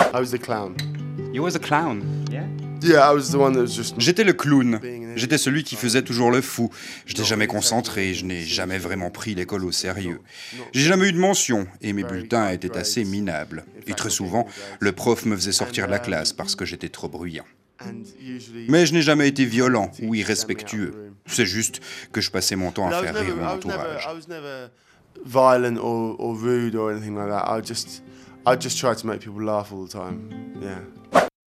I was the clown. You was a clown. Yeah. Yeah, I was the one that was just... J'étais le clown. J'étais celui qui faisait toujours le fou. Je n'étais jamais concentré, je n'ai jamais vraiment pris l'école au sérieux. J'ai jamais eu de mention et mes bulletins étaient assez minables. Et très souvent, le prof me faisait sortir de la classe parce que j'étais trop bruyant. Mais je n'ai jamais été violent ou irrespectueux. C'est juste que je passais mon temps à faire rire mon entourage. I was never violent or rude or anything like that. I just tried to make people laugh all the time. Yeah.